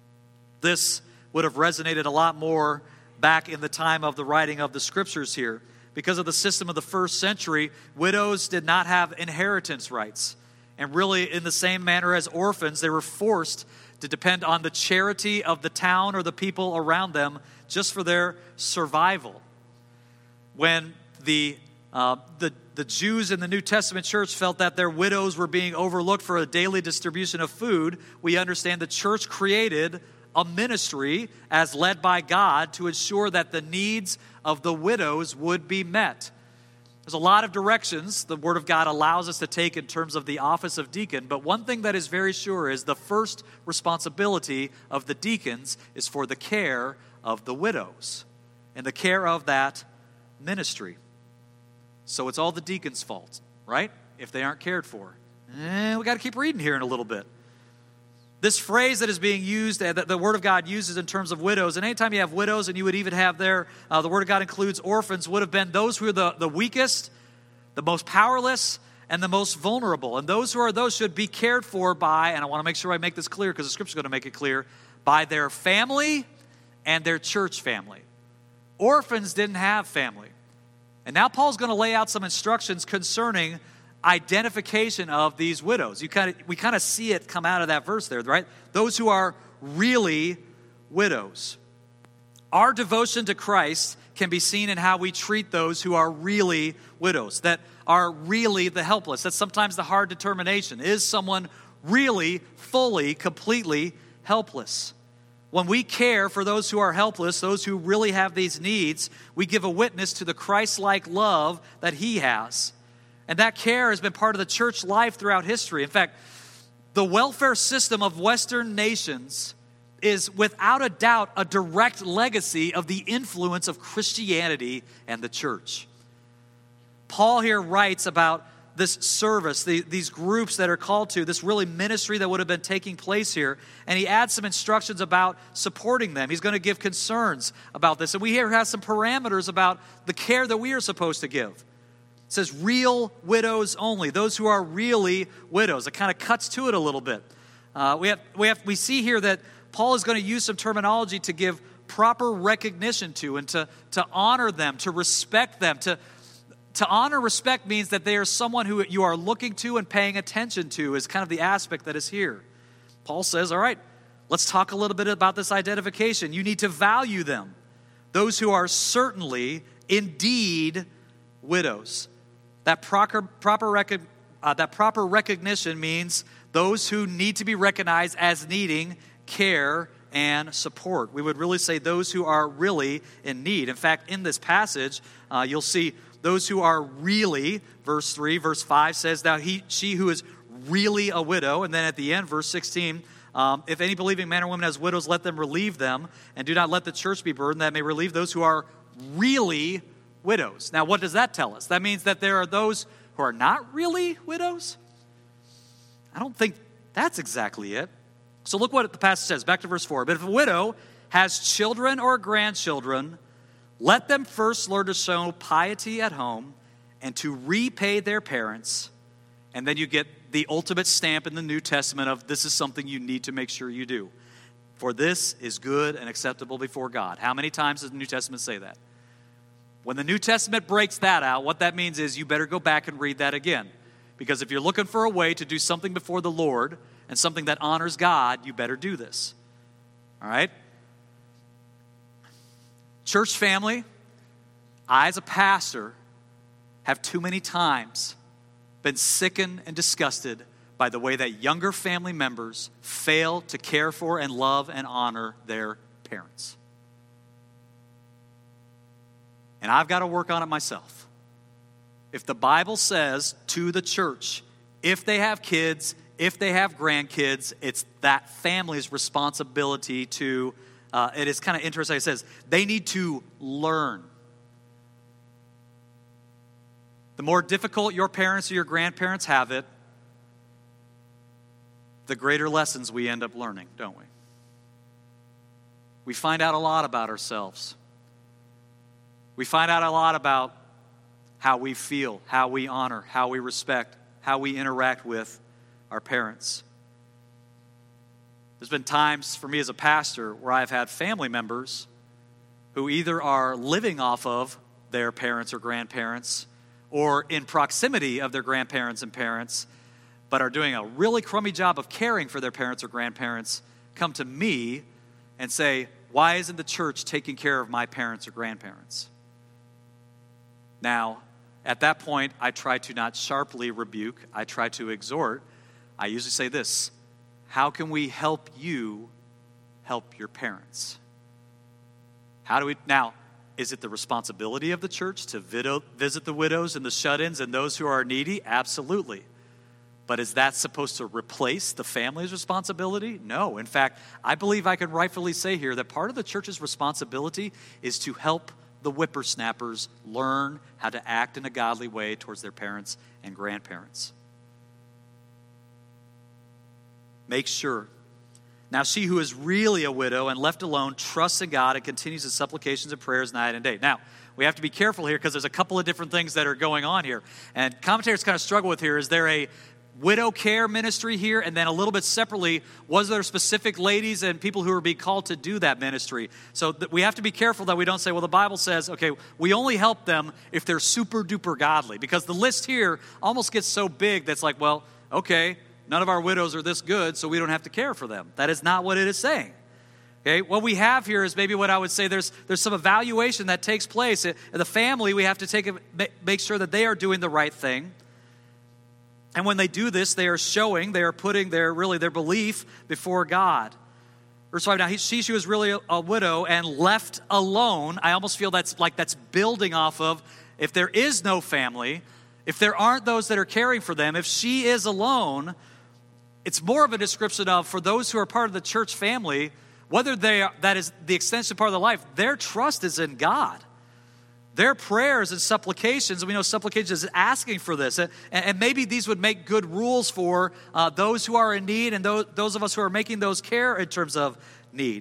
This would have resonated a lot more back in the time of the writing of the scriptures here. Because of the system of the first century, widows did not have inheritance rights. And really, in the same manner as orphans, they were forced to depend on the charity of the town or the people around them just for their survival. When the uh, the the Jews in the New Testament church felt that their widows were being overlooked for a daily distribution of food, we understand the church created a ministry as led by God to ensure that the needs of the widows would be met. There's a lot of directions the Word of God allows us to take in terms of the office of deacon, but one thing that is very sure is the first responsibility of the deacons is for the care of the widows and the care of that ministry. So it's all the deacons' fault, right? If they aren't cared for. Eh, we got to keep reading here in a little bit. This phrase that is being used, that the Word of God uses in terms of widows, and anytime you have widows, and you would even have there, uh, the Word of God includes orphans, would have been those who are the, the weakest, the most powerless, and the most vulnerable. And those who are those should be cared for by, and I want to make sure I make this clear because the Scripture is going to make it clear, by their family and their church family. Orphans didn't have family. And now Paul's going to lay out some instructions concerning identification of these widows. You kind of we kind of see it come out of that verse there, right? Those who are really widows. Our devotion to Christ can be seen in how we treat those who are really widows, that are really the helpless. That's sometimes the hard determination. Is someone really, fully, completely helpless? When we care for those who are helpless, those who really have these needs, we give a witness to the Christ-like love that he has. And that care has been part of the church life throughout history. In fact, the welfare system of Western nations is without a doubt a direct legacy of the influence of Christianity and the church. Paul here writes about this service, the, these groups that are called to, this really ministry that would have been taking place here. And he adds some instructions about supporting them. He's going to give concerns about this. And we here have some parameters about the care that we are supposed to give. It says real widows only, those who are really widows. It kind of cuts to it a little bit. Uh, we have, we have, we see here that Paul is going to use some terminology to give proper recognition to and to, to honor them, to respect them, to To honor, respect means that they are someone who you are looking to and paying attention to is kind of the aspect that is here. Paul says, all right, let's talk a little bit about this identification. You need to value them. Those who are certainly, indeed, widows. That proper, proper, rec- uh, that proper recognition means those who need to be recognized as needing care and support. We would really say those who are really in need. In fact, in this passage, uh, you'll see those who are really, verse three, verse five says, now he, she who is really a widow. And then at the end, verse sixteen, um, if any believing man or woman has widows, let them relieve them, and do not let the church be burdened, that may relieve those who are really widows. Now, what does that tell us? That means that there are those who are not really widows? I don't think that's exactly it. So look what the passage says, back to verse four. But if a widow has children or grandchildren, let them first learn to show piety at home and to repay their parents. And then you get the ultimate stamp in the New Testament of this is something you need to make sure you do. For this is good and acceptable before God. How many times does the New Testament say that? When the New Testament breaks that out, what that means is you better go back and read that again. Because if you're looking for a way to do something before the Lord and something that honors God, you better do this. All right? Church family, I as a pastor have too many times been sickened and disgusted by the way that younger family members fail to care for and love and honor their parents. And I've got to work on it myself. If the Bible says to the church, if they have kids, if they have grandkids, it's that family's responsibility to Uh, it is kind of interesting. It says they need to learn. The more difficult your parents or your grandparents have it, the greater lessons we end up learning, don't we? We find out a lot about ourselves. We find out a lot about how we feel, how we honor, how we respect, how we interact with our parents. There's been times for me as a pastor where I've had family members who either are living off of their parents or grandparents or in proximity of their grandparents and parents, but are doing a really crummy job of caring for their parents or grandparents, come to me and say, why isn't the church taking care of my parents or grandparents? Now, at that point, I try to not sharply rebuke. I try to exhort. I usually say this: how can we help you help your parents? How do we, now, is it the responsibility of the church to widow, visit the widows and the shut-ins and those who are needy? Absolutely. But is that supposed to replace the family's responsibility? No. In fact, I believe I can rightfully say here that part of the church's responsibility is to help the whippersnappers learn how to act in a godly way towards their parents and grandparents. Make sure. Now she who is really a widow and left alone trusts in God and continues his supplications and prayers night and day. Now, we have to be careful here because there's a couple of different things that are going on here. And commentators kind of struggle with here. Is there a widow care ministry here? And then a little bit separately, was there specific ladies and people who are being called to do that ministry? So th- we have to be careful that we don't say, well, the Bible says, okay, we only help them if they're super duper godly. Because the list here almost gets so big that's like, well, okay, none of our widows are this good, so we don't have to care for them. That is not what it is saying. Okay, what we have here is maybe what I would say there's there's some evaluation that takes place. In the family, we have to take a, make sure that they are doing the right thing. And when they do this, they are showing, they are putting their really their belief before God. Verse five, now he, she, she was really a, a widow and left alone. I almost feel that's like that's building off of if there is no family, if there aren't those that are caring for them, if she is alone, it's more of a description of for those who are part of the church family, whether they are, that is the extension part of their life, their trust is in God. Their prayers and supplications, we know supplications is asking for this. And, and maybe these would make good rules for uh, those who are in need and those, those of us who are making those care in terms of need.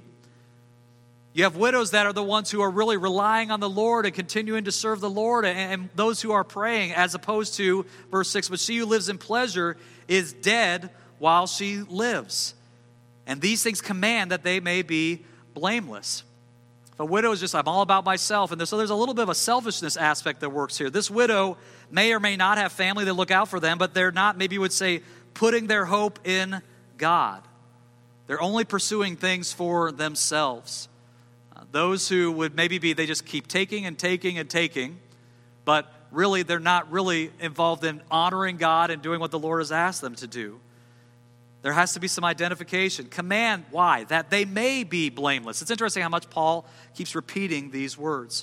You have widows that are the ones who are really relying on the Lord and continuing to serve the Lord, and, and those who are praying, as opposed to verse six, but she who lives in pleasure is dead while she lives. And these things command that they may be blameless. A widow is just, I'm all about myself. And so there's a little bit of a selfishness aspect that works here. This widow may or may not have family that look out for them, but they're not, maybe you would say, putting their hope in God. They're only pursuing things for themselves. Uh, those who would maybe be, they just keep taking and taking and taking, but really they're not really involved in honoring God and doing what the Lord has asked them to do. There has to be some identification. Command, why? That they may be blameless. It's interesting how much Paul keeps repeating these words.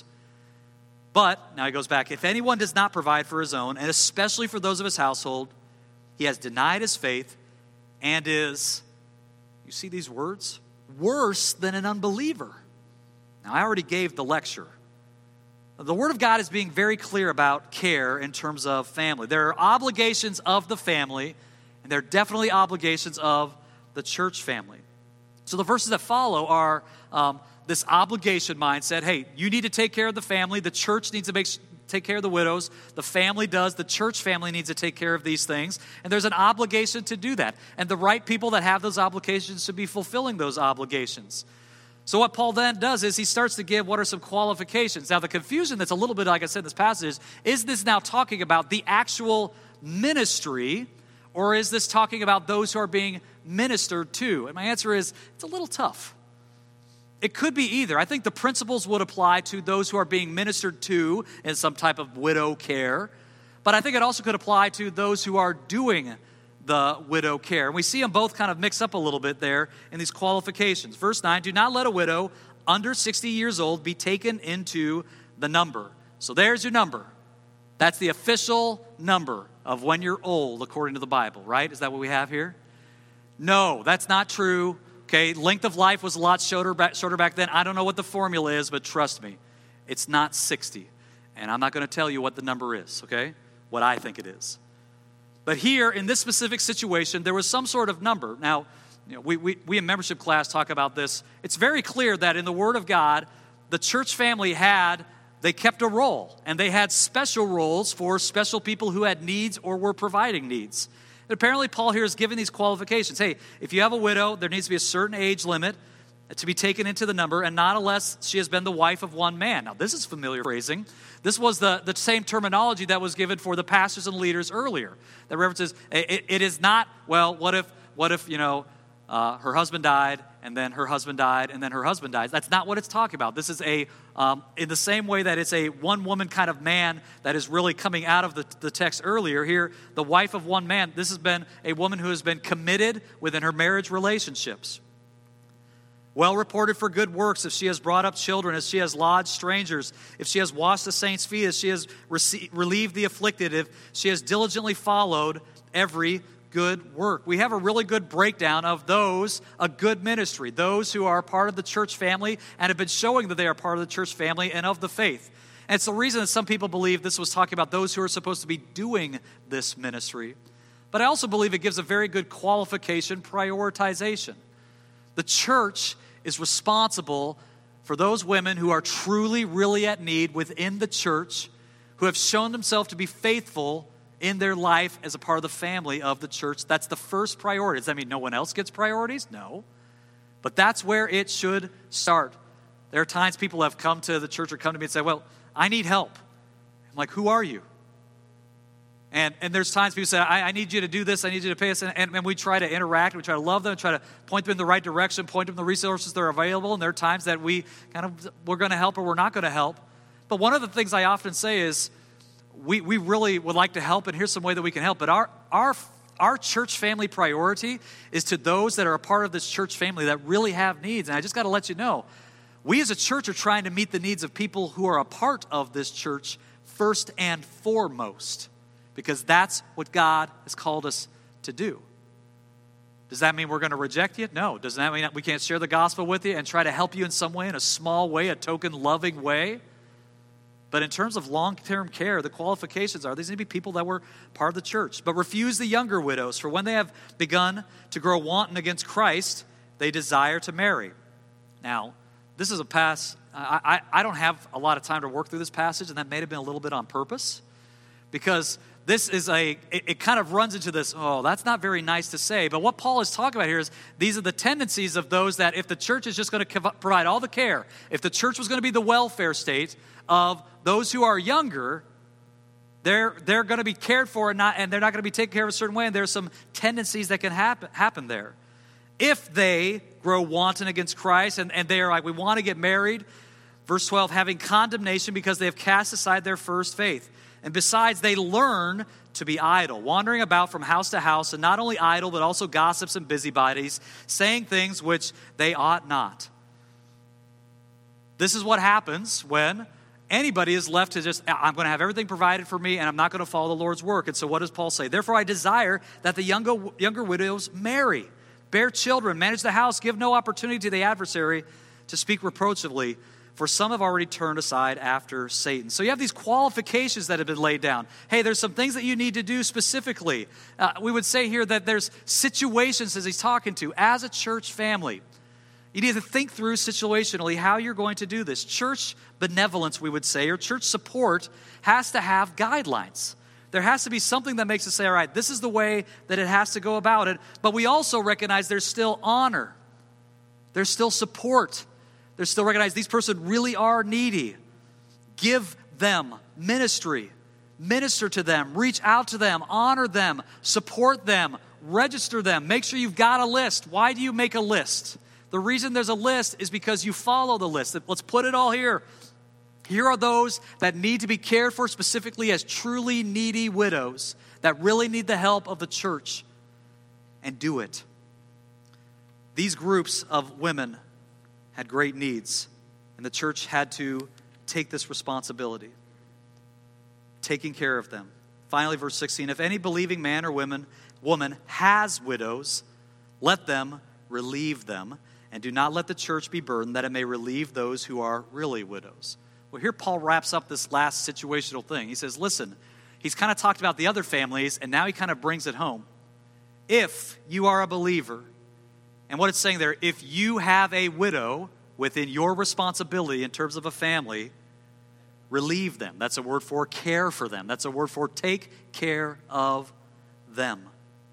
But, now he goes back, if anyone does not provide for his own, and especially for those of his household, he has denied his faith and is, you see these words? Worse than an unbeliever. Now, I already gave the lecture. The Word of God is being very clear about care in terms of family. There are obligations of the family, and there are definitely obligations of the church family. So the verses that follow are um, this obligation mindset. Hey, you need to take care of the family. The church needs to make, take care of the widows. The family does. The church family needs to take care of these things. And there's an obligation to do that. And the right people that have those obligations should be fulfilling those obligations. So what Paul then does is he starts to give what are some qualifications. Now the confusion that's a little bit, like I said in this passage, is, is this now talking about the actual ministry, or is this talking about those who are being ministered to? And my answer is, it's a little tough. It could be either. I think the principles would apply to those who are being ministered to in some type of widow care. But I think it also could apply to those who are doing the widow care. And we see them both kind of mix up a little bit there in these qualifications. Verse nine, do not let a widow under sixty years old be taken into the number. So there's your number. That's the official number of when you're old, according to the Bible, right? Is that what we have here? No, that's not true. Okay, length of life was a lot shorter back, shorter back then. I don't know what the formula is, but trust me, it's not sixty. And I'm not going to tell you what the number is, okay? What I think it is. But here, in this specific situation, there was some sort of number. Now, you know, we, we, we in membership class talk about this. It's very clear that in the Word of God, the church family had They kept a role, and they had special roles for special people who had needs or were providing needs. And apparently, Paul here is giving these qualifications. Hey, if you have a widow, there needs to be a certain age limit to be taken into the number, and not unless she has been the wife of one man. Now, this is familiar phrasing. This was the, the same terminology that was given for the pastors and leaders earlier. That references, it, it is not, well, what if, what if, you know, uh, her husband died, and then her husband died, and then her husband died. That's not what it's talking about. This is a, um, in the same way that it's a one-woman kind of man that is really coming out of the, the text earlier. Here, the wife of one man, this has been a woman who has been committed within her marriage relationships. Well reported for good works, if she has brought up children, if she has lodged strangers, if she has washed the saints' feet, if she has rece- relieved the afflicted, if she has diligently followed every good work. We have a really good breakdown of those, a good ministry, those who are part of the church family and have been showing that they are part of the church family and of the faith. And it's the reason that some people believe this was talking about those who are supposed to be doing this ministry. But I also believe it gives a very good qualification, prioritization. The church is responsible for those women who are truly, really at need within the church, who have shown themselves to be faithful in their life as a part of the family of the church. That's the first priority. Does that mean no one else gets priorities? No. But that's where it should start. There are times people have come to the church or come to me and say, well, I need help. I'm like, who are you? And and there's times people say, I, I need you to do this, I need you to pay us. And, and we try to interact, we try to love them, try to point them in the right direction, point them the resources that are available. And there are times that we kind of, we're going to help or we're not going to help. But one of the things I often say is, we, we really would like to help, and here's some way that we can help. But our, our our church family priority is to those that are a part of this church family that really have needs. And I just got to let you know, we as a church are trying to meet the needs of people who are a part of this church first and foremost, because that's what God has called us to do. Does that mean we're going to reject you? No. Does that mean that we can't share the gospel with you and try to help you in some way, in a small way, a token loving way? But in terms of long-term care, the qualifications are these need to be people that were part of the church. But refuse the younger widows, for when they have begun to grow wanton against Christ, they desire to marry. Now, this is a pass. I, I, I don't have a lot of time to work through this passage, and that may have been a little bit on purpose, because this is a, it, it kind of runs into this, oh, that's not very nice to say. But what Paul is talking about here is these are the tendencies of those that if the church is just going to provide all the care, if the church was going to be the welfare state of those who are younger, they're, they're going to be cared for and, not, and they're not going to be taken care of a certain way, and there's some tendencies that can happen, happen there. If they grow wanton against Christ and, and they are like, we want to get married, verse twelve, having condemnation because they have cast aside their first faith. And besides, they learn to be idle, wandering about from house to house, and not only idle, but also gossips and busybodies, saying things which they ought not. This is what happens when anybody is left to just, I'm going to have everything provided for me, and I'm not going to follow the Lord's work. And so what does Paul say? Therefore, I desire that the younger, younger widows marry, bear children, manage the house, give no opportunity to the adversary to speak reproachfully, for some have already turned aside after Satan. So you have these qualifications that have been laid down. Hey, there's some things that you need to do specifically. Uh, we would say here that there's situations as he's talking to, as a church family. You need to think through situationally how you're going to do this. Church benevolence, we would say, or church support has to have guidelines. There has to be something that makes us say, all right, this is the way that it has to go about it. But we also recognize there's still honor. There's still support. There's still recognize these persons really are needy. Give them ministry. Minister to them. Reach out to them. Honor them. Support them. Register them. Make sure you've got a list. Why do you make a list? The reason there's a list is because you follow the list. Let's put it all here. Here are those that need to be cared for specifically as truly needy widows that really need the help of the church, and do it. These groups of women had great needs, and the church had to take this responsibility, taking care of them. Finally, verse sixteen, if any believing man or woman, woman has widows, let them relieve them, and do not let the church be burdened, that it may relieve those who are really widows. Well, here Paul wraps up this last situational thing. He says, listen, he's kind of talked about the other families, and now he kind of brings it home. If you are a believer, and what it's saying there, if you have a widow within your responsibility in terms of a family, relieve them. That's a word for care for them. That's a word for take care of them.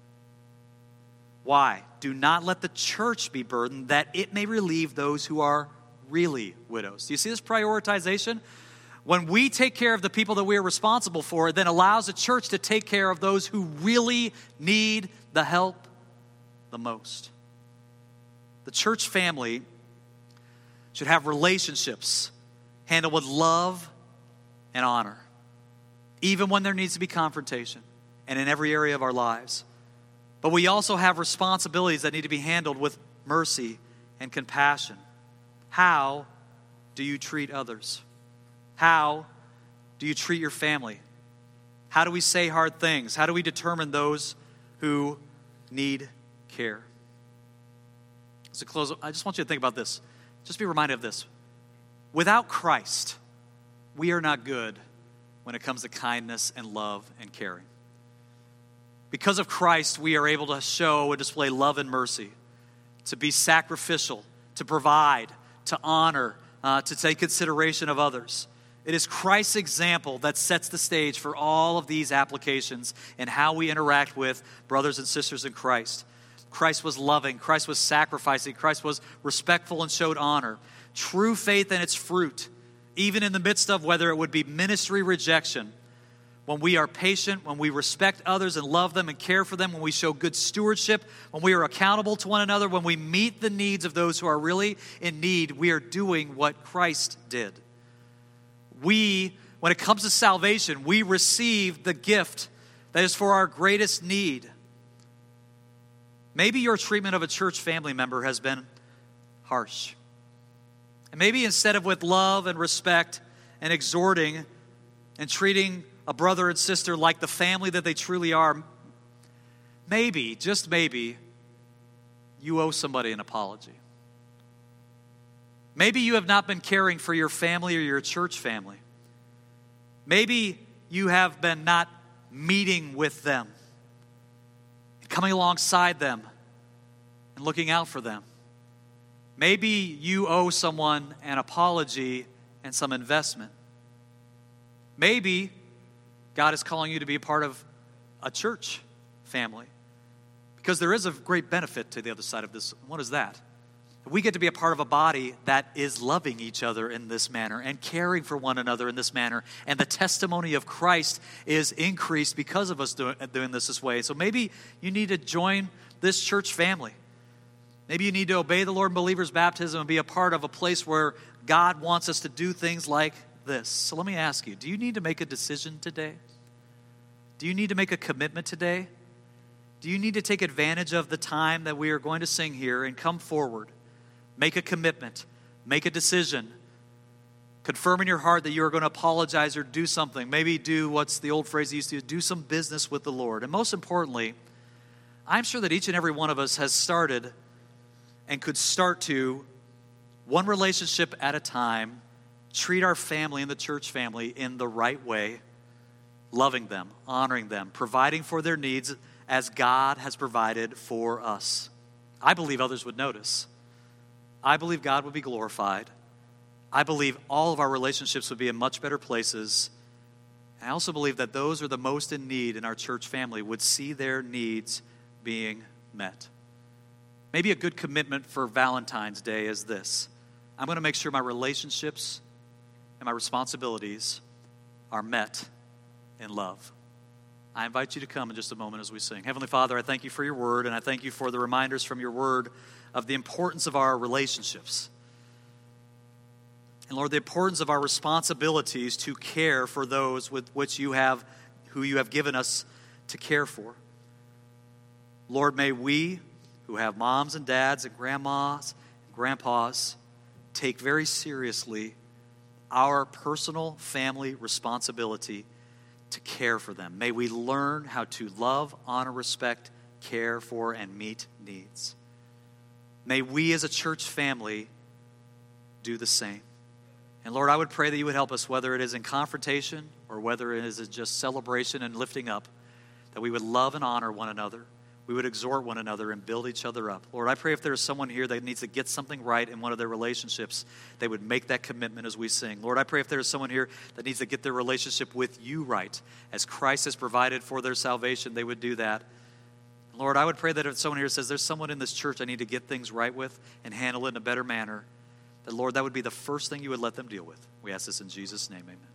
Why? Do not let the church be burdened, that it may relieve those who are really widows. Do you see this prioritization? When we take care of the people that we are responsible for, it then allows the church to take care of those who really need the help the most. The church family should have relationships handled with love and honor, even when there needs to be confrontation and in every area of our lives. But we also have responsibilities that need to be handled with mercy and compassion. How do you treat others? How do you treat your family? How do we say hard things? How do we determine those who need care? To close, I just want you to think about this. Just be reminded of this. Without Christ, we are not good when it comes to kindness and love and caring. Because of Christ, we are able to show and display love and mercy, to be sacrificial, to provide, to honor, uh, to take consideration of others. It is Christ's example that sets the stage for all of these applications and how we interact with brothers and sisters in Christ. Christ was loving. Christ was sacrificing. Christ was respectful and showed honor. True faith and its fruit, even in the midst of whether it would be ministry rejection, when we are patient, when we respect others and love them and care for them, when we show good stewardship, when we are accountable to one another, when we meet the needs of those who are really in need, we are doing what Christ did. We, when it comes to salvation, we receive the gift that is for our greatest need. Maybe your treatment of a church family member has been harsh. And maybe instead of with love and respect and exhorting and treating a brother and sister like the family that they truly are, maybe, just maybe, you owe somebody an apology. Maybe you have not been caring for your family or your church family. Maybe you have been not meeting with them, coming alongside them, and looking out for them. Maybe you owe someone an apology and some investment. Maybe God is calling you to be a part of a church family, because there is a great benefit to the other side of this. What is that? We get to be a part of a body that is loving each other in this manner and caring for one another in this manner. And the testimony of Christ is increased because of us doing, doing this this way. So maybe you need to join this church family. Maybe you need to obey the Lord in believer's baptism and be a part of a place where God wants us to do things like this. So let me ask you, do you need to make a decision today? Do you need to make a commitment today? Do you need to take advantage of the time that we are going to sing here and come forward? Make a commitment. Make a decision. Confirm in your heart that you are going to apologize or do something. Maybe do what's the old phrase used to do, some business with the Lord. And most importantly, I'm sure that each and every one of us has started and could start to, one relationship at a time, treat our family and the church family in the right way, loving them, honoring them, providing for their needs as God has provided for us. I believe others would notice. I believe God would be glorified. I believe all of our relationships would be in much better places. And I also believe that those who are the most in need in our church family would see their needs being met. Maybe a good commitment for Valentine's Day is this: I'm going to make sure my relationships and my responsibilities are met in love. I invite you to come in just a moment as we sing. Heavenly Father, I thank you for your word, and I thank you for the reminders from your word of the importance of our relationships. And Lord, the importance of our responsibilities to care for those with which you have, who you have given us to care for. Lord, may we, who have moms and dads and grandmas and grandpas, take very seriously our personal family responsibility to care for them. May we learn how to love, honor, respect, care for, and meet needs. May we as a church family do the same. And Lord, I would pray that you would help us, whether it is in confrontation or whether it is just celebration and lifting up, that we would love and honor one another. We would exhort one another and build each other up. Lord, I pray if there is someone here that needs to get something right in one of their relationships, they would make that commitment as we sing. Lord, I pray if there is someone here that needs to get their relationship with you right, as Christ has provided for their salvation, they would do that. Lord, I would pray that if someone here says, there's someone in this church I need to get things right with and handle it in a better manner, that, Lord, that would be the first thing you would let them deal with. We ask this in Jesus' name, amen.